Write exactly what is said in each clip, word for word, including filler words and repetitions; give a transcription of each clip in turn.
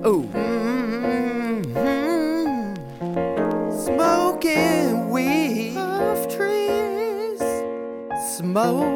Ooh. Mm-hmm. Smoking weed off trees. Smoke.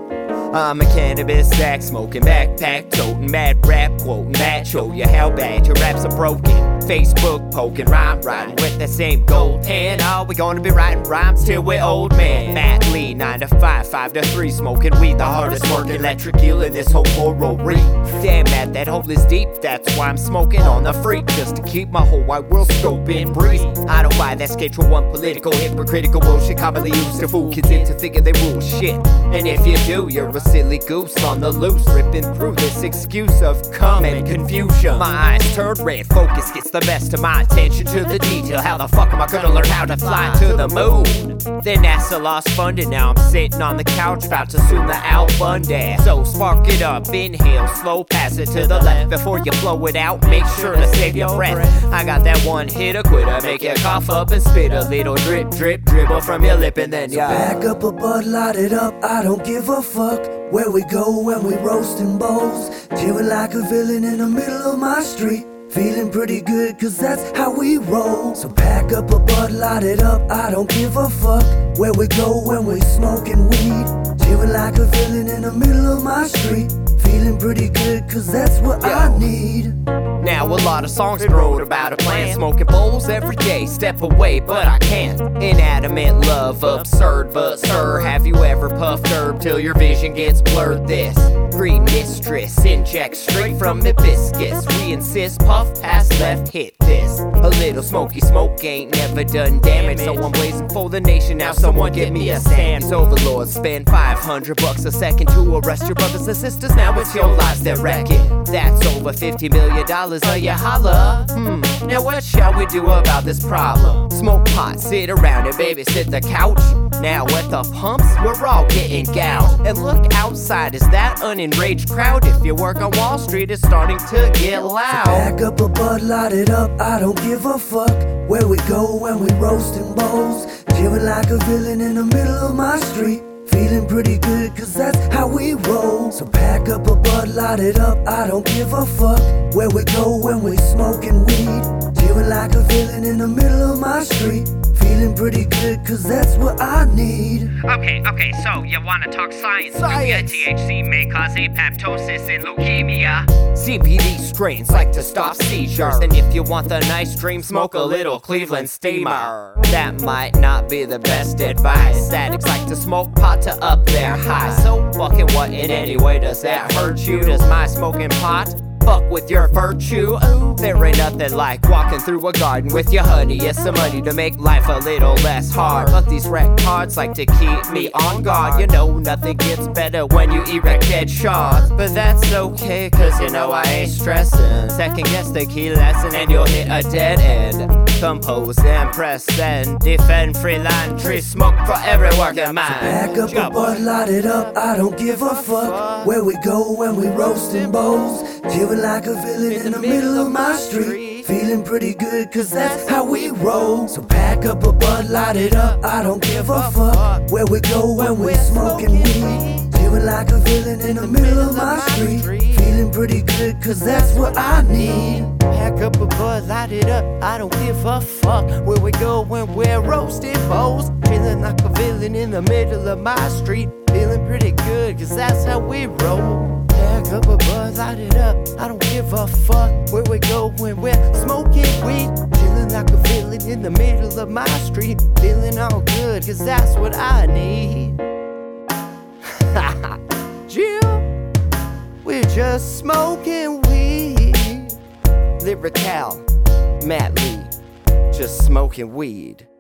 I'm a cannabis sack smoking, backpack toting, mad rap quoting, that show you how bad your raps are broken. Facebook poking, rhyme writing with the same gold pen. Oh, we gonna be writing rhymes till we're old man. Matt Lee, nine to five, five to three, smoking weed, the hardest working electric eel in this whole moral reef. Damn, Matt, that hole is deep, that's why I'm smoking on the freak, just to keep my whole wide world scoping breeze. I don't buy that Schedule One political, hypocritical bullshit commonly used to fool kids into thinking they rule shit. And if you do, you're a silly goose on the loose, ripping through this excuse of cum and confusion. My eyes turn red, focus gets the best of my attention to the detail. How the fuck am I gonna learn how to fly to the moon? Then NASA lost funding, now I'm sitting on the couch about to soon the Albundan. So spark it up, inhale, slow pass it to the left. Before you blow it out, make sure to save your breath. I got that one hit a quitter, make you cough up and spit a little drip, drip, dribble from your lip and then so yeah. Back up a bud, light it up, I don't give a fuck where we go when we roasting bowls. Chillin' like a villain in the middle of my street. Feeling pretty good cause that's how we roll. So pack up a bud, light it up, I don't give a fuck where we go when we smoking weed. Chillin' like a villain in the middle of my street. Feeling pretty good cause that's what Yo. I need. Now a lot of songs wrote about a plan, smoking bowls every day, step away but I can't. Inanimate love, absurd but sir, have you ever puffed herb till your vision gets blurred? This green mistress injects straight from hibiscus. We insist puff past left, hit this. A little smoky smoke ain't never done damage, so I'm blazing for the nation. Now someone give me a Sam's overlord. Spend five hundred bucks a second to arrest your brothers and sisters. Now it's your lives they're wrecking. That's over fifty million dollars. Are you holla? Hmm, now what shall we do about this problem? Smoke pot, sit around and babysit the couch. Now at the pumps, we're all getting gouged. And look outside, is that an enraged crowd? If you work on Wall Street, it's starting to get loud. So pack up a bud, light it up, I don't give a fuck where we go when we roasting bowls. Chillin' like a villain in the middle of my street. Feeling pretty good cause that's how we roll. So pack up a bud, light it up, I don't give a fuck where we go when we smoking weed. Chillin' like a villain in the middle of my street. Feeling pretty good cause that's what I need. Okay, okay, so you wanna talk science? Science. T H C may cause apoptosis and leukemia. C B D strains like to stop seizures. And if you want the nice dream, smoke a little Cleveland steamer. That might not be the best advice. Addicts like to smoke pot to up their high. So fucking what in any way does that hurt you? Does my smoking pot fuck with your virtue? Ooh, there ain't nothing like walking through a garden with your honey and some money to make life a little less hard. But these records like to keep me on guard. You know nothing gets better when you erect dead shards. But that's okay cause you know I ain't stressing. Second guess the key lesson and you'll hit a dead end. Compose and press and defend freelance. Smoke for every working man. So pack up a bud, light it up, I don't give a fuck where we go when we roasting bowls. Chillin' like a villain in the middle of my street. Feeling pretty good cause that's how we roll. So pack up a bud, light it up, I don't give a fuck where we go when we smoking weed. Chillin' like a villain in the middle of my street. Feeling pretty good cause that's what I need. Pack up a bud, light it up, I don't give a fuck where we go when we're roasting bowls. Feeling like a villain in the middle of my street. Feeling pretty good cause that's how we roll. Pack up a bud, light it up, I don't give a fuck where we go when we're smoking weed. Feeling like a villain in the middle of my street. Feeling all good cause that's what I need. Jill, we're just smoking weed. Lyrical, Matt Lee, just smoking weed.